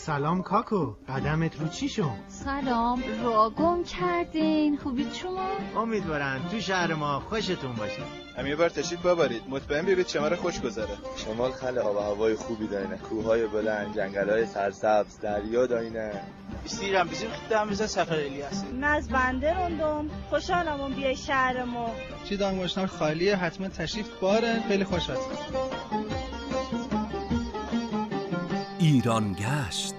سلام کاکو، قدمت رو چی شد؟ سلام، راه گم کردین. خوبید شما؟ امیدوارم تو شهر ما خوشتون باشه. هم یه بار تشریف ببرید، مطمئن بیرید شمال خوش گذره. شمال خیلی آب و هوای خوبی داره، کوههای بلند، جنگل‌های سرسبز، دریا داره. بیستیرم بیزیم خدام بزن سفر الیاس. ناز بنده روندم، خوشحالم بیای شهرمو. چی دانگوشنار خالیه، حتما تشریف بارن، خیلی خوش هست. ایران گشت.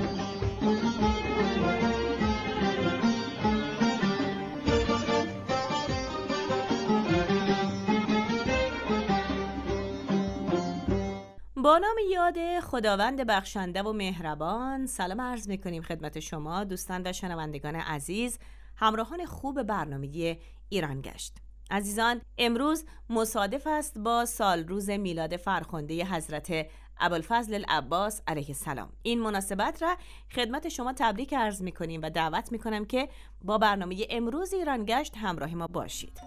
با نام یاد خداوند بخشنده و مهربان، سلام عرض میکنیم خدمت شما دوستان و شنوندگان عزیز، همراهان خوب برنامه ایران گشت. عزیزان، امروز مصادف است با سال روز میلاد فرخنده حضرت ابوالفضل العباس علیه السلام. این مناسبت را خدمت شما تبریک عرض میکنیم و دعوت میکنم که با برنامه امروز ایران گشت همراه ما باشید.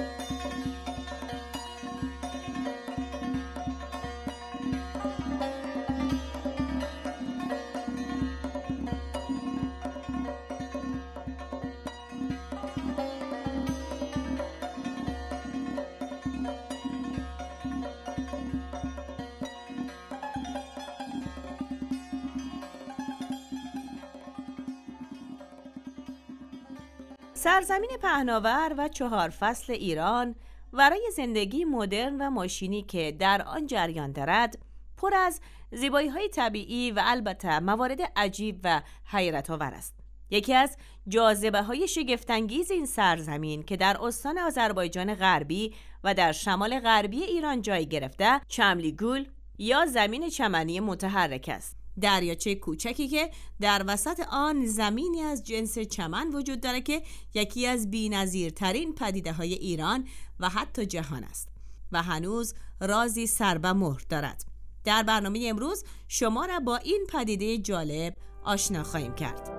سرزمین پهناور و 4 فصل ایران ورای زندگی مدرن و ماشینی که در آن جریان دارد، پر از زیبایی‌های طبیعی و البته موارد عجیب و حیرت‌آور است. یکی از جاذبه‌های شگفت‌انگیز این سرزمین که در استان آذربایجان غربی و در شمال غربی ایران جای گرفته، چملیگول یا زمین چمنی متحرک است. دریاچه کوچکی که در وسط آن زمینی از جنس چمن وجود دارد که یکی از بی‌نظیرترین پدیده‌های ایران و حتی جهان است و هنوز رازی سر به مهر دارد. در برنامه امروز شما را با این پدیده جالب آشنا خواهیم کرد.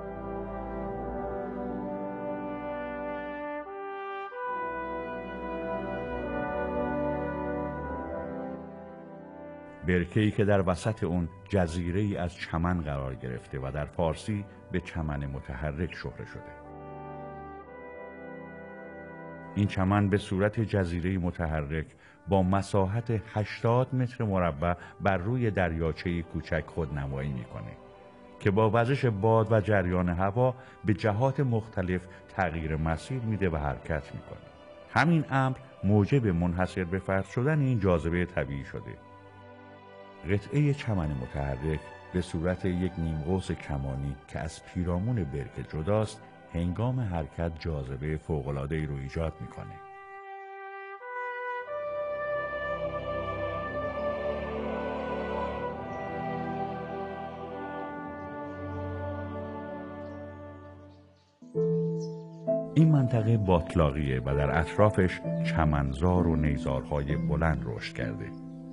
برکه‌ای که در وسط اون جزیره‌ای از چمن قرار گرفته و در فارسی به چمن متحرک شهره شده. این چمن به صورت جزیره‌ای متحرک با مساحت 80 متر مربع بر روی دریاچه‌ای کوچک خودنمایی می‌کنه که با وزش باد و جریان هوا به جهات مختلف تغییر مسیر میده و حرکت می‌کنه. همین امر موجب منحصر به فرد شدن این جاذبه طبیعی شده. قطعه چمن متحرک به صورت یک نیمقوس کمانی که از پیرامون برکه جداست، هنگام حرکت جاذبه فوق‌العاده‌ای رو ایجاد میکنه. این منطقه باتلاقیه و در اطرافش چمنزار و نیزارهای بلند رشد کرده.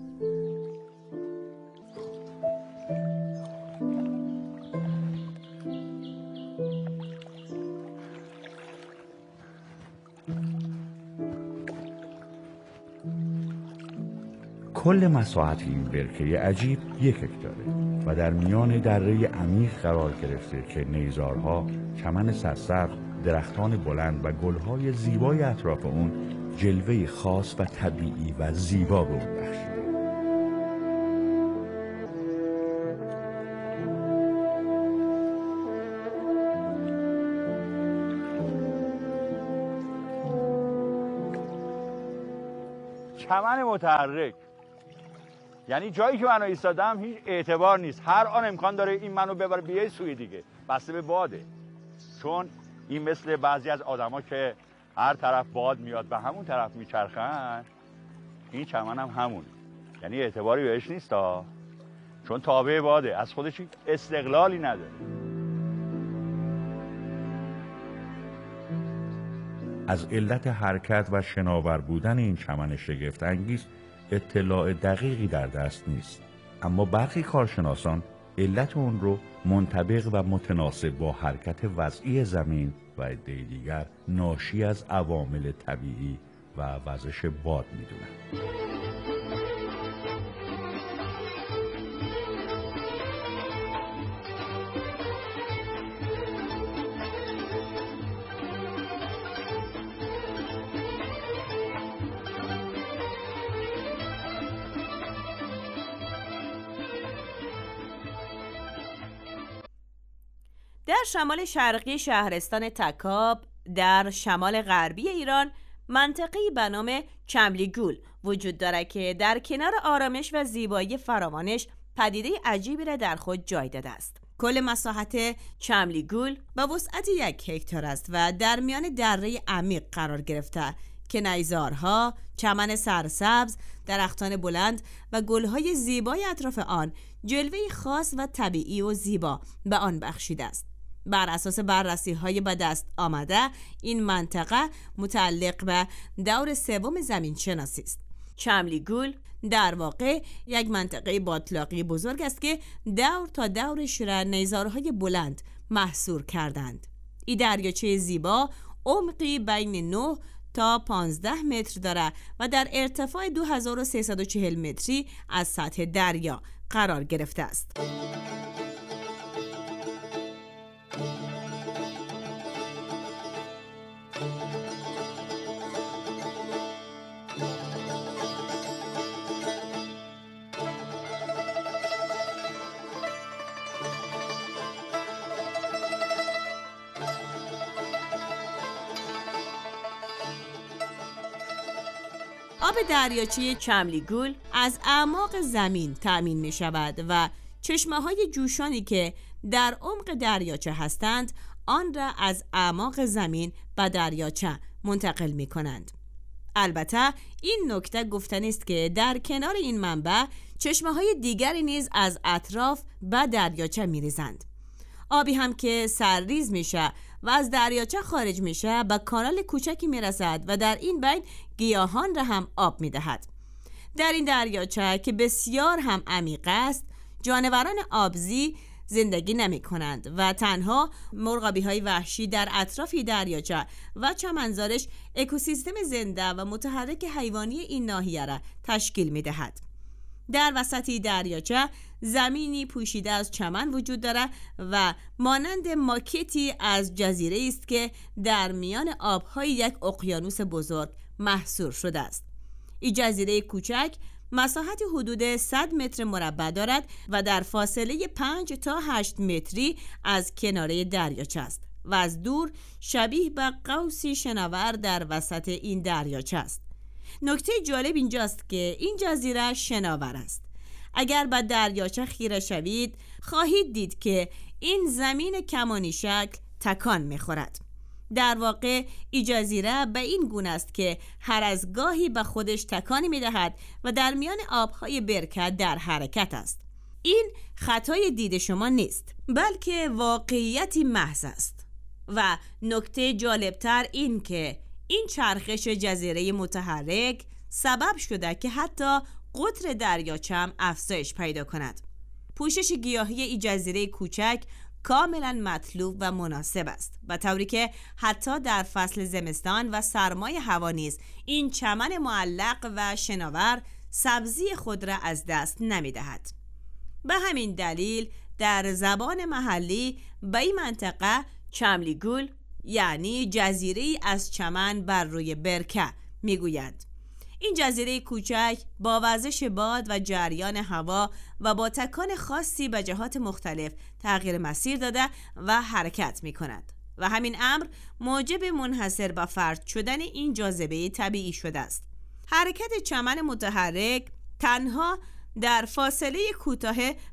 کل مساحت این برکه عجیب 1 هکتاره و در میان دره عمیق قرار گرفته که نیزارها، چمن سرسبز، درختان بلند و گلهای زیبای اطراف اون جلوه خاص و طبیعی و زیبا به اون بخشیده. چمن متحرک یعنی جایی که من ایستادم هیچ اعتبار نیست. هر آن امکان داره این منو ببره بیای سوی دیگه، بسته به باده. چون این مثل بعضی از آدما که هر طرف باد میاد و همون طرف میچرخن، این چمن هم همونه. یعنی اعتباری بهش نیست چون تابع باده، از خودش استقلالی نداره. از علت حرکت و شناور بودن این چمن شگفت انگیز اطلاع دقیقی در دست نیست، اما برخی کارشناسان علت اون رو منطبق و متناسب با حرکت وضعی زمین و عده دیگر ناشی از عوامل طبیعی و وزش باد میدونن. در شمال شرقی شهرستان تکاب در شمال غربی ایران منطقه‌ای به نام چملیگول وجود دارد که در کنار آرامش و زیبایی فراوانش پدیده عجیبی را در خود جای داده است. کل مساحت چملیگول به وسعت 1 هکتار است و در میان دره عمیق قرار گرفته که نیزارها، چمن سرسبز، درختان بلند و گلهای زیبای اطراف آن جلوه‌ای خاص و طبیعی و زیبا به آن بخشیده است. بر اساس بررسی‌های به دست آمده این منطقه متعلق به دور سوم زمین شناسی است. چملیگول در واقع یک منطقه باطلاقی بزرگ است که دور تا دورش را نیزارهای بلند محصور کردند. این دریاچه زیبا عمقی بین 9 تا 15 متر دارد و در ارتفاع 2340 متری از سطح دریا قرار گرفته است. آب دریاچه چملیگول از اعماق زمین تأمین می شود و چشمه‌های جوشانی که در عمق دریاچه هستند آن را از اعماق زمین به دریاچه منتقل می کنند. البته این نکته گفتنی است که در کنار این منبع چشمه‌های دیگری نیز از اطراف به دریاچه می ریزند. آبی هم که سرریز میشه و از دریاچه خارج میشه به کانال کوچکی میرسد و در این بین گیاهان را هم آب میدهد. در این دریاچه که بسیار هم عمیق است جانوران آبزی زندگی نمی کنند و تنها مرغابی‌های وحشی در اطراف دریاچه و چمنزارش اکوسیستم زنده و متحرک حیوانی این ناحیه را تشکیل میدهد. در وسط دریاچه زمینی پوشیده از چمن وجود دارد و مانند ماکتی از جزیره است که در میان آب‌های یک اقیانوس بزرگ محصور شده است. این جزیره کوچک مساحت حدود 100 متر مربع دارد و در فاصله 5 تا 8 متری از کناره دریاچه است و از دور شبیه به قوسی شناور در وسط این دریاچه است. نکته جالب اینجاست که این جزیره شناور است. اگر به دریاچه خیره شوید خواهید دید که این زمین کمانی شکل تکان می‌خورد. در واقع این جزیره به این گونه است که هر از گاهی به خودش تکانی می‌دهد و در میان آب‌های برکه در حرکت است. این خطای دید شما نیست بلکه واقعیتی محض است. و نکته جالبتر این که این چرخش جزیره متحرک سبب شده که حتی قطر دریاچه هم افزایش پیدا کند. پوشش گیاهی این جزیره کوچک کاملا مطلوب و مناسب است، به طوری که حتی در فصل زمستان و سرمای هوا نیز این چمن معلق و شناور سبزی خود را از دست نمی دهد. به همین دلیل در زبان محلی به این منطقه چملیگول یعنی جزیره از چمن بر روی برکه میگویند. این جزیره کوچک با وزش باد و جریان هوا و با تکان خاصی به جهات مختلف تغییر مسیر داده و حرکت می کند و همین امر موجب منحصر به فرد شدن این جاذبه طبیعی شده است. حرکت چمن متحرک تنها در فاصله کوتاه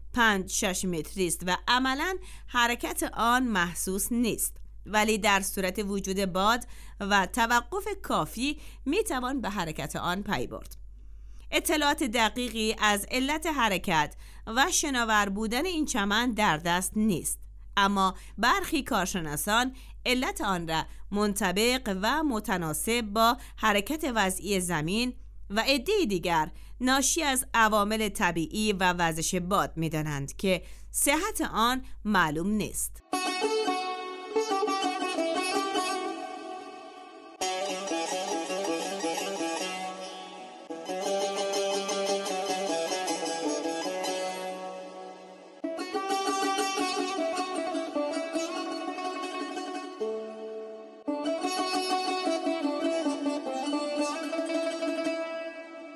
5-6 متری است و عملاً حرکت آن محسوس نیست، ولی در صورت وجود باد و توقف کافی میتوان به حرکت آن پی برد. اطلاعات دقیقی از علت حرکت و شناور بودن این چمن در دست نیست، اما برخی کارشناسان علت آن را منطبق و متناسب با حرکت وضعی زمین و عده دیگر ناشی از عوامل طبیعی و وزش باد می‌دانند که صحت آن معلوم نیست.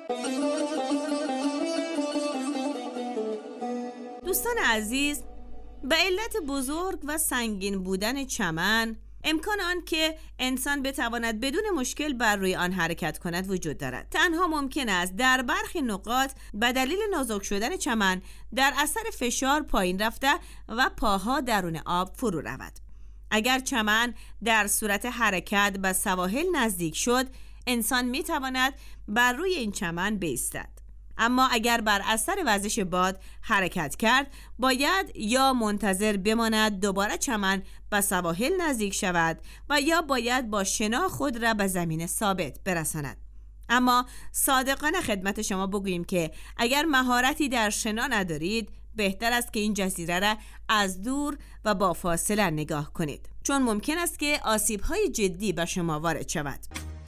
دوستان عزیز، به علت بزرگ و سنگین بودن چمن، امکان آن که انسان بتواند بدون مشکل بر روی آن حرکت کند وجود دارد. تنها ممکن است در برخی نقاط به دلیل نازک شدن چمن در اثر فشار پایین رفته و پاها درون آب فرو رود. اگر چمن در صورت حرکت به سواحل نزدیک شد، انسان میتواند بر روی این چمن بایستد. اما اگر بر اثر وزش باد حرکت کرد، باید یا منتظر بماند دوباره چمن به سواحل نزدیک شود و یا باید با شنا خود را به زمین ثابت برساند. اما صادقانه خدمت شما بگوییم که اگر مهارتی در شنا ندارید، بهتر است که این جزیره را از دور و با فاصله نگاه کنید، چون ممکن است که آسیب‌های جدی به شما وارد شود.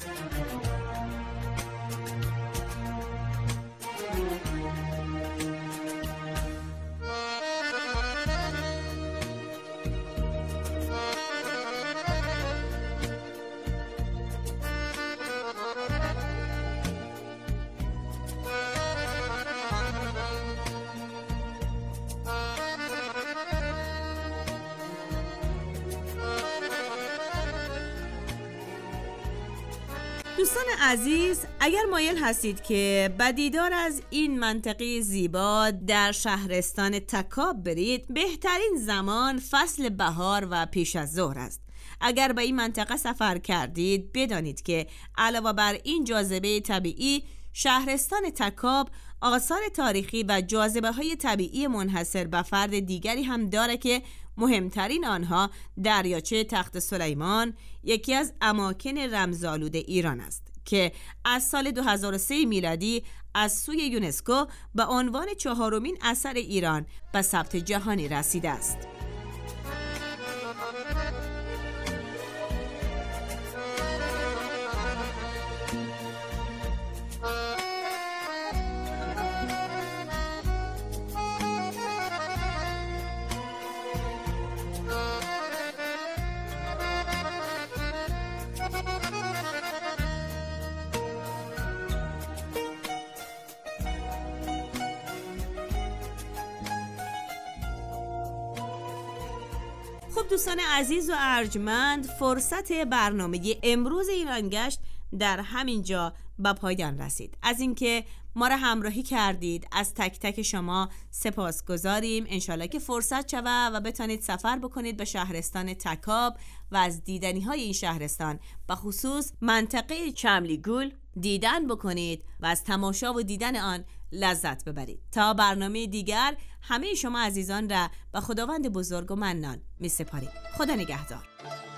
دوستان عزیز، اگر مایل هستید که به دیدار از این منطقه زیبا در شهرستان تکاب برید، بهترین زمان فصل بهار و پیش از ظهر است. اگر به این منطقه سفر کردید، بدانید که علاوه بر این جاذبه طبیعی، شهرستان تکاب آثار تاریخی و جاذبه‌های طبیعی منحصر به فرد دیگری هم داره که مهمترین آنها دریاچه تخت سلیمان، یکی از اماکن رمزآلود ایران است که از سال 2003 میلادی از سوی یونسکو به عنوان 4مین اثر ایران به ثبت جهانی رسیده است. خب دوستان عزیز و ارجمند، فرصت برنامه امروز ایرانگشت در همین جا به پایان رسید. از اینکه ما را همراهی کردید از تک تک شما سپاسگزاریم. انشالله که فرصت شوه و بتانید سفر بکنید به شهرستان تکاب و از دیدنی های این شهرستان به خصوص منطقه چملیگول دیدن بکنید و از تماشا و دیدن آن لذت ببرید. تا برنامه دیگر همه شما عزیزان را به خداوند بزرگ و منان می سپاریم. خدا نگهدار.